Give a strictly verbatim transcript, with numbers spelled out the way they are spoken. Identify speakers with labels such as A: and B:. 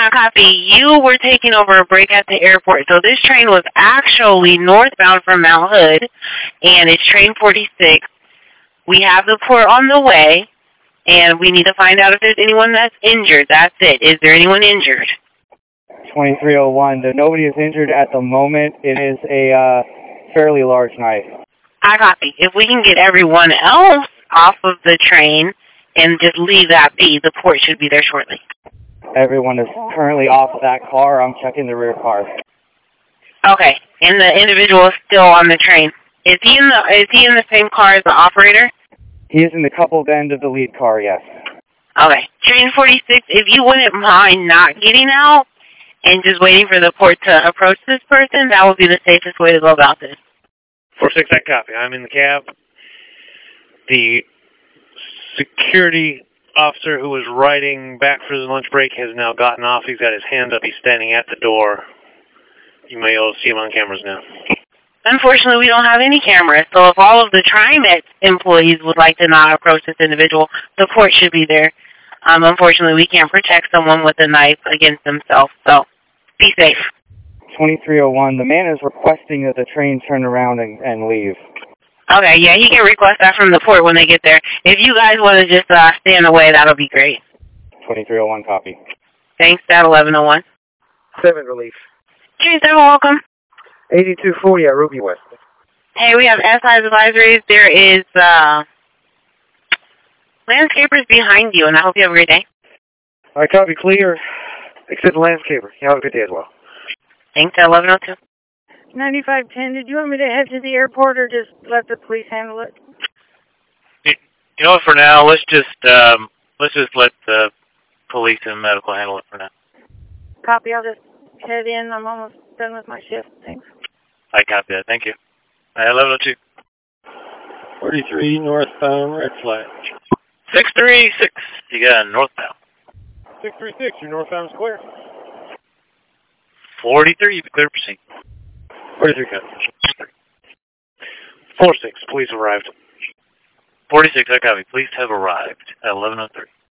A: I copy. You were taking over a break at the airport. So this train was actually northbound from Mount Hood, and it's train forty-six. We have the port on the way, and we need to find out if there's anyone that's injured. That's it. Is there anyone injured?
B: twenty-three oh one. Nobody is injured at the moment. It is a uh, fairly large night.
A: I copy. If we can get everyone else off of the train and just leave that be, the port should be there shortly.
B: Everyone is currently off of that car. I'm checking the rear cars.
A: Okay, and the individual is still on the train. Is he in the Is he in the same car as the operator?
B: He is in the coupled end of the lead car, yes.
A: Okay, train forty-six, if you wouldn't mind not getting out and just waiting for the port to approach this person, that would be the safest way to go about this.
C: forty-six, I copy. I'm in the cab. The security officer who was riding back for the lunch break has now gotten off. He's got his hands up. He's standing at the door. You may be able to see him on cameras now.
A: Unfortunately, we don't have any cameras, so if all of the TriMet employees would like to not approach this individual, the port should be there. Um, unfortunately, we can't protect someone with a knife against themselves, so be safe.
B: twenty-three oh one, the man is requesting that the train turn around and, and leave.
A: Okay, yeah, he can request that from the port when they get there. If you guys want to just uh, stay in the way, that'll be great.
B: twenty-three oh one, copy.
A: Thanks, at eleven oh one.
D: seven relief.
A: Train seven, welcome.
D: eighty-two forty at Ruby West.
A: Hey, we have S I's advisories. There is uh, landscapers behind you, and I hope you have a great day.
D: All right, copy, clear. Except the landscaper. You have a good day as well.
A: Thanks, at eleven oh two.
E: ninety-five ten, did you want me to head to the airport or just let the police handle it?
C: You know what, for now, let's just, um, let's just let the police and medical handle it for now.
E: Copy, I'll just head in. I'm almost done with my shift. Thanks.
C: I copy that. Thank you. eleven oh two.
F: forty-three northbound, red flag.
C: six three six, you got northbound.
F: six three six, your northbound is clear.
C: forty-three, you can clear proceed.
F: forty-three, copy.
C: four six, police arrived. forty-six, I copy. Police have arrived at eleven oh three.